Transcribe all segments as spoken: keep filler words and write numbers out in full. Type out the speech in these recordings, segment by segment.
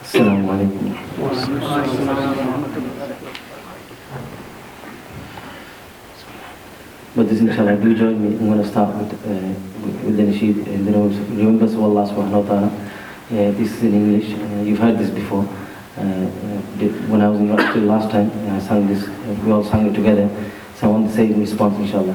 Assalamu alaikum. But this inshallah, do join me. I'm going to start with, uh, with the nasheed in the name of remembrance of Allah subhanahu wa ta'ala. Uh, this is in English. Uh, you've heard this before. Uh, uh, when I was in Rashid last time, uh, I sang this. Uh, we all sang it together. So I want to say in response, inshallah.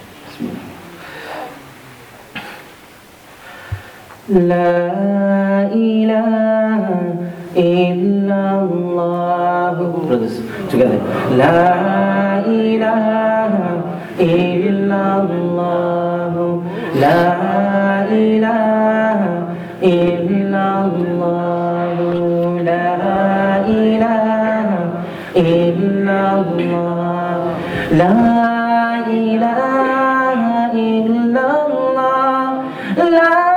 La ilaha illallah. Brothers, together. La ilaha illallah. La ilaha illallah. La ilaha illallah. La ilaha illallah. La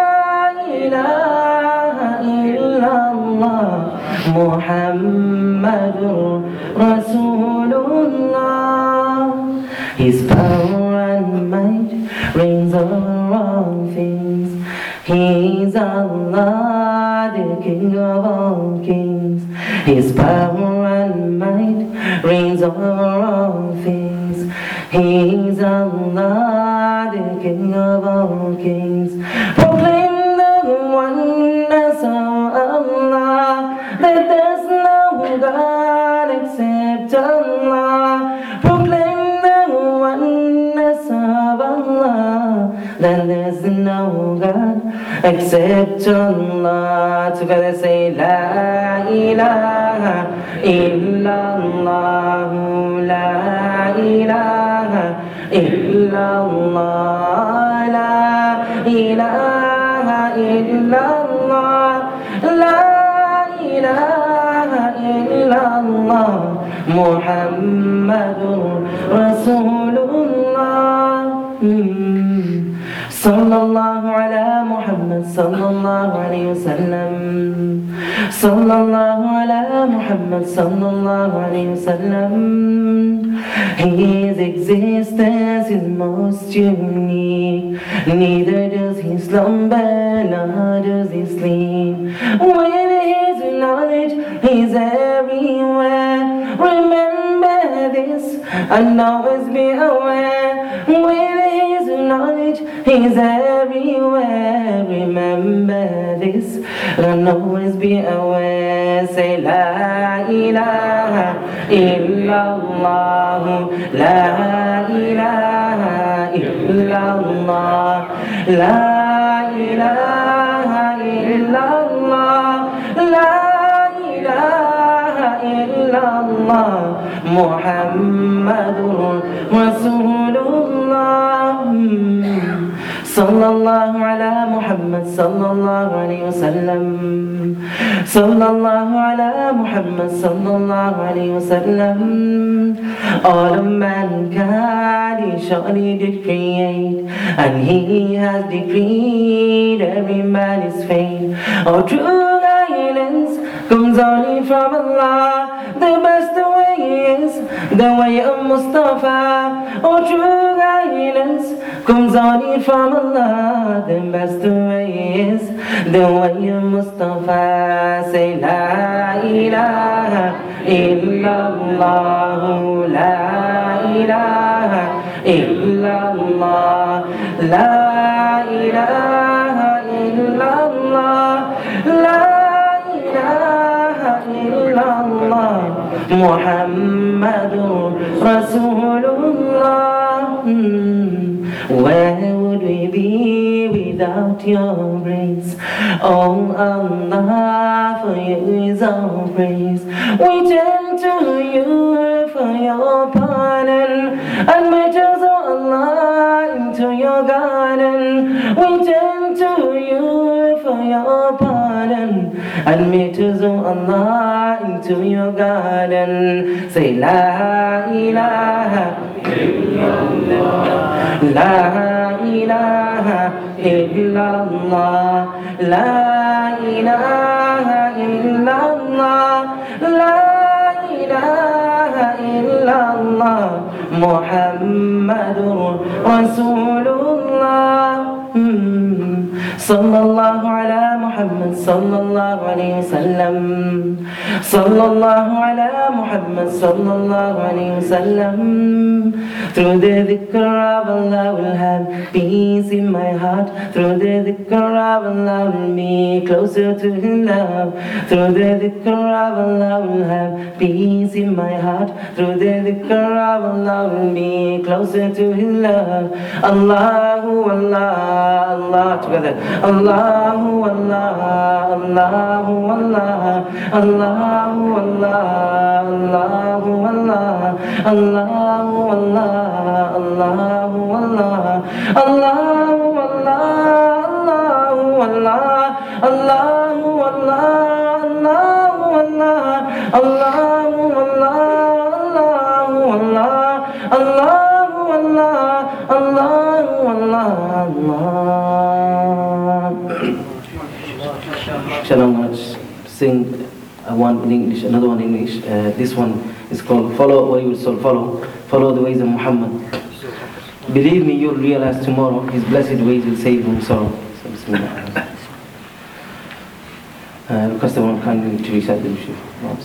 ilaha illallah. Muhammadur Rasulullah. His power and might reigns over all things. He is Allah, the King of all kings. His power and might reigns over all things. He is Allah, the King of all kings. Proclaim the oneness of Allah, that there's no God except Allah. Proclaim the oneness of Allah, that there's no God except Allah. Together say La ilaha illallah. La ilaha illallah. La ilaha illallah. La ilaha illallah. Muhammadur Rasulullah. mm. Sallallahu ala Muhammad sallallahu alayhi wa sallam. Sallallahu ala Muhammad sallallahu alayhi wa sallam. His existence is most unique. Neither does he slumber, nor does he sleep. With his knowledge, he's everywhere. Remember this and always be aware. With his knowledge, he's everywhere. Remember this and always be aware. Say La ilaha illallah. La ilaha illallah. La ilaha illallah. La ilaha illallah. Muhammadur Rasulullah. Sallallahu ala Muhammad sallallahu alayhi wa sallam. Sallallahu ala Muhammad sallallahu alayhi wa sallam. All of mankind he surely did create, and he has decreed every man is fate. Oh, true guidance comes only from Allah. The best way is the way of Mustafa. Oh, true guidance comes only from Allah. The best way is the way of Mustafa. Say La ilaha illallah. La ilaha illallah. La ilaha illallah. La ilaha illallah. Muhammadur Rasulullah. mm. Where would we be without your grace? Oh Allah, for you is our praise. We turn to you for your pardon. Admit us, oh Allah, into your garden. We turn to you for your pardon. Admit us, oh Allah, into your garden. Say La ilaha illallah. La ilaha illallah. La ilaha illallah. La ilaha illallah. Muhammadur Rasulullah. sallallahu ala Muhammad sallallahu alayhi wasallam, sallallahu ala Muhammad sallallahu alayhi wasallam. Through the dhikr of Allah will have peace in my heart. Through the dhikr of Allah will be closer to His love. Through the dhikr of Allah will have peace in my heart. Through the dhikr of Allah will be closer to His love. Allahu Allah, Allah together. Allahu Allah, Allahu Allah, Allahu Allah, Allahu Allah, Allahu Allah. Allahu Allah, Allahu Allah, Allahu Allah, Allahu Allah, Allahu Allah, Allahu Allah, Allahu Allah, Allahu Allah, Allah. Shalom, let's sing uh, one in English, another one in English. Uh, this one is called Follow What You Will Follow. Follow the ways of Muhammad. Believe me, you'll realize tomorrow His blessed ways will save you from sorrow. So, Bismillah. Uh, request everyone kindly to recite the Bishop.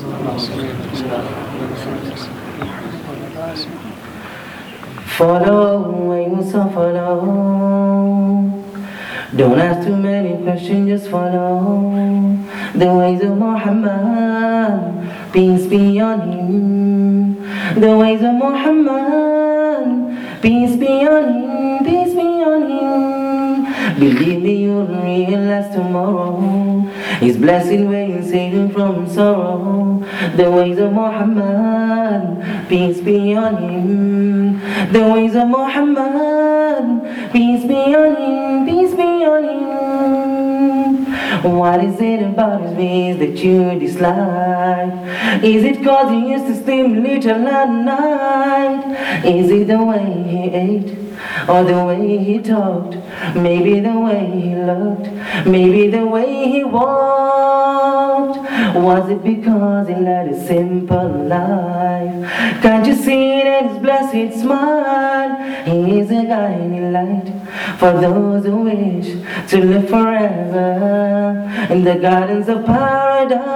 Follow what you so follow. Don't ask too many questions, just follow the ways of Muhammad. Peace be on him. The ways of Muhammad. Peace be on him. Peace be on him. Believe me, you'll realize tomorrow His blessing will save you from sorrow. The ways of Muhammad. Peace be on him. The ways of Muhammad. Peace be on him. Peace be on him. What is it about His ways that you dislike? Is it cause He used to sleep little at night? Is it the way He ate? Or the way He talked? Maybe the way He looked? Maybe the way He walked? Was it because He led a simple life? Can't you see that His blessed smile? He is a guiding light for those who wish to live forever in the gardens of paradise.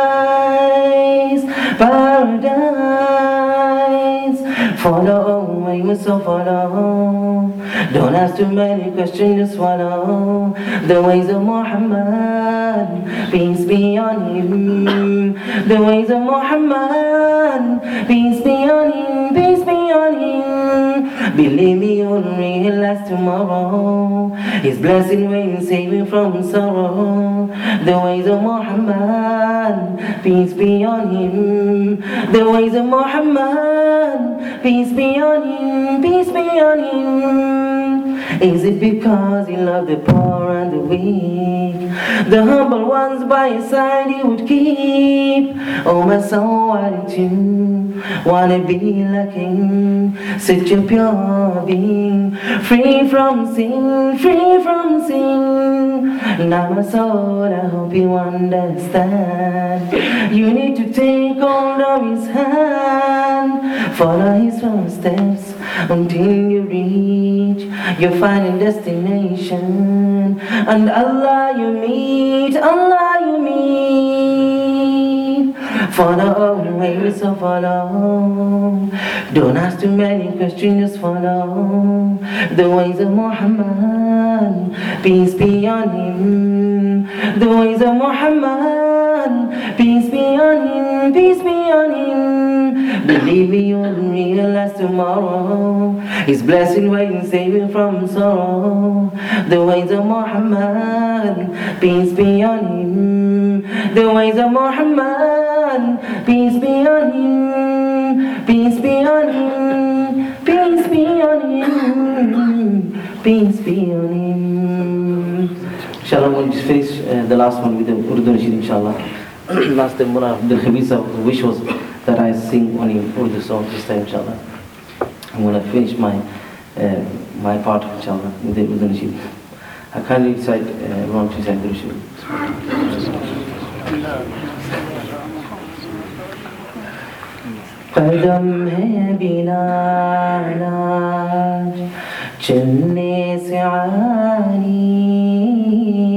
Paradise. Follow what you must follow. Don't ask too many questions, just follow the ways of Muhammad. Peace be on him. The ways of Muhammad. Peace be on him. Peace be on him. Believe me, you'll realize tomorrow His blessing will save you from sorrow. The ways of Muhammad. Peace be on him. The ways of Muhammad. Peace be on him. Peace be on him. Is it because He loved the poor and the weak? The humble ones by His side He would keep. Oh my soul, why don't you wanna be like Him? Such a pure being, free from sin, free from sin. Now my soul, I hope you understand. You need to take hold of His hand, follow His footsteps until you reach your final destination. And Allah you meet, Allah you meet. Follow the ways of follow. Don't ask too many questions, just follow the ways of Muhammad. Peace be on him. The ways of Muhammad. Peace be on him. Peace be on him. Believe me, you'll realize tomorrow His blessing will save you from sorrow. The ways of Muhammad. Peace be on him. The ways of Muhammad. Peace be on him. Peace be on him. Peace be on him. Peace be on him. Inshallah, we'll just finish uh, the last one with the Urdu Nasheed, inshallah. Last time, one of the Khabisa wish was that I sing only Urdu song this time, inshallah. I'm going to finish my uh, my part, inshallah, with the Urdu Nasheed. I kindly recite, uh, everyone to recite the Nasheed. قدم है बिना नाज चलने से आनी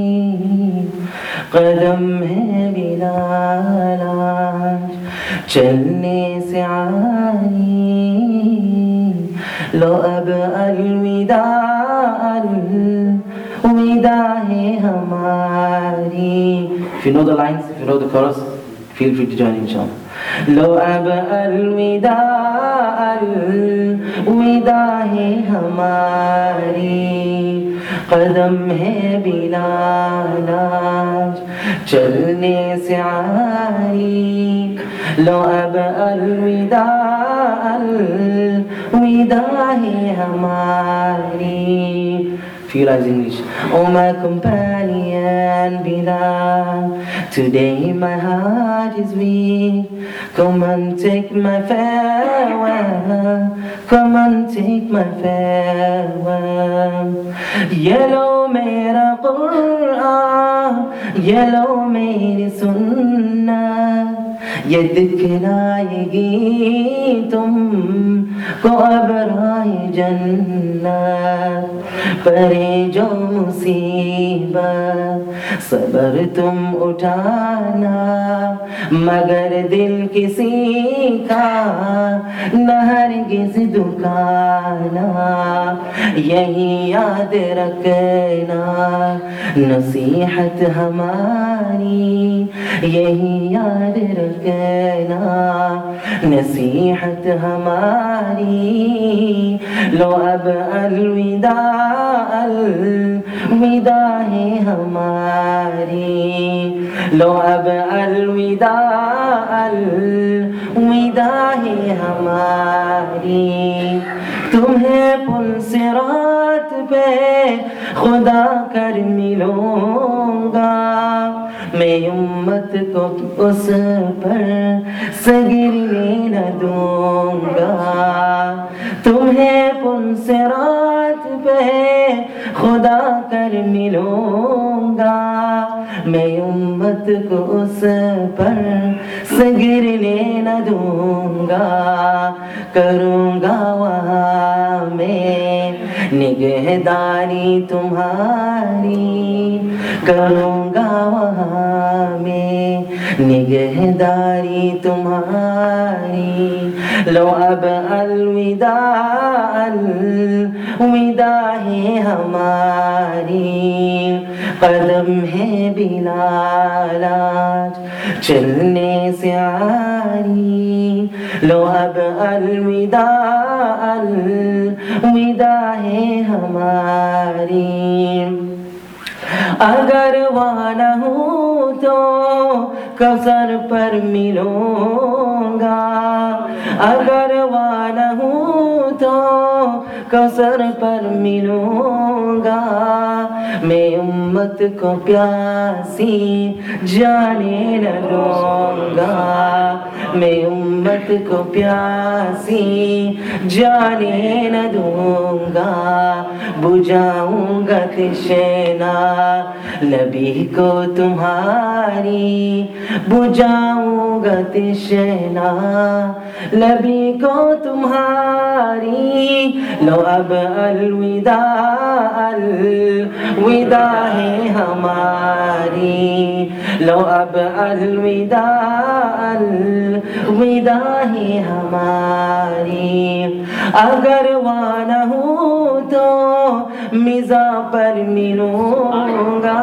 قدم ہے بلال آج چلنے سے عاری، لو اب الوداع الوداع ہے ہماری. If you know the lines, if you know the chorus, feel free to join inshallah. لو اب الوداع الوداع ہے ہماری، قدم ہے بلال آج چلنے سے عاری، لو اب الوداع الوداع ہے ہماری. Few lines English. Oh my companion Bilal, today my heart is weak. Come and take my farewell. Come and take my farewell. Yellow mera Quran, yellow meri sunnah, یہ دکھلائے گی تم کو اب راہ جنت. پرے جو مصیبت صبر تم اٹھانا، مگر دل کسی کا نہ ہرگز دکھانا. یہی یاد رکھنا نصیحت ہماری، یہی یاد رکھنا نصیحت ہماری. لو اب الوداع الوداع ہے ہماری، لو اب الوداع الوداع ہے ہماری. تمہیں پل صراط پہ خدا کر ملوں گا، میں امت کو اس پر سگرنے نہ دوں گا. تمہیں پل صراط پہ خدا کر ملوں گا، میں امت کو اس پر سگرنے نہ دوں گا. کروں گا وہاں میں نگہداری تمہاری، کروں گا وہاں میں نگہداری تمہاری. لو اب الوداع الوداع ہے ہماری، قدم ہے بلال آج چلنے سے عاری. لو اب الوداع الوداع ہے ہماری. اگر وہاں نہ ہوں تو کوثر پر ملوں گا، اگر وہاں نہ ہوں تو کوثر پر ملوں گا. میں امت کو پیاسی جانے نہ دوں گا، میں امت کو پیاسی جانے نہ دوں گا. بجھاؤں گا تشنا نبی کو تمہاری، بجھاؤں گا تشنا نبی کو تمہاری. لو اب الوداع الوداع ہے ہماری، لو اب الوداع الوداع ہے ہماری. اگر وہاں نہ ہوں تو مزا پر ملوں گا،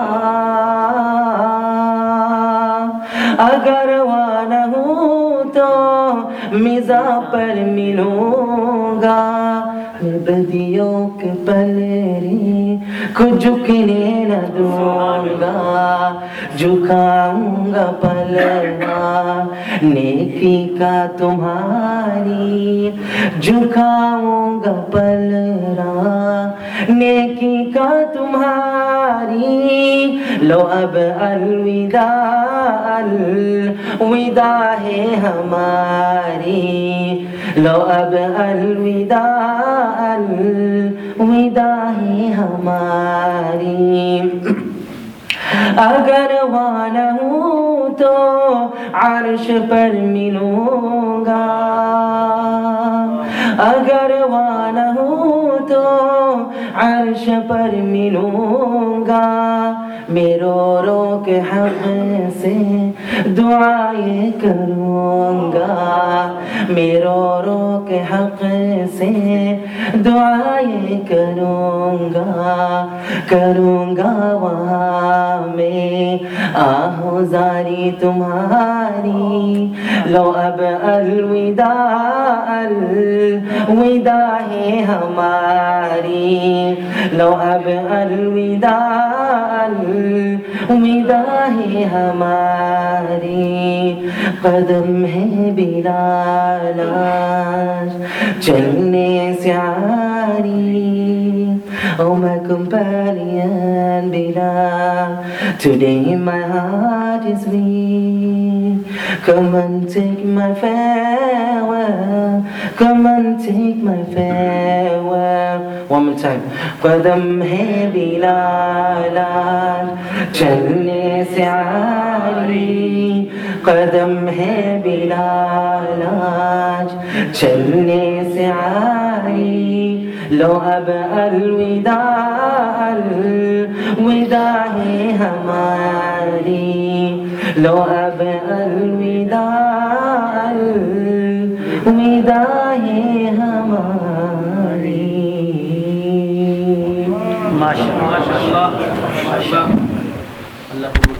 اگر وہاں نہ ہوں تو مزا پر ملوں گا. بدیوں کے پلڑے کو جھکنے نہ دوں گا، جھکاؤں گا پلڑا نیکی کا تمہاری، جھکاؤں گا پلڑا نیکی کا تمہاری. لو اب الوداع الوداع ہے ہماری، لو اب الوداع الوداع ہے ہماری. اگر وہاں نہ ہوں تو عرش پر ملوں گا، اگر وہاں نہ ہوں تو عرش پر ملوں گا، میں رو رو کے حق سے دعائیں کروں گا، میں رو رو کے حق سے دعائیں کروں گا، کروں گا وہاں میں آہوزاری تمہاری، لو اب الوداع الوداع ہے ہماری، لو اب الوداع الوداع ہے ہماری، قدم ہے بلال آج چلنے سے عاری، oh my companion Bilal, today my heart is weak, come and take my farewell, come and take my farewell. One more time. قدم ہے بلال چلنے سے عاری، قدم ہے بلال چلنے سے عاری، لو اب الوداع الوداع ہے ہماری، لو اب الوداع الوداع ہے ہماری۔ ماشاء اللہ، ماشاء اللہ، اللہ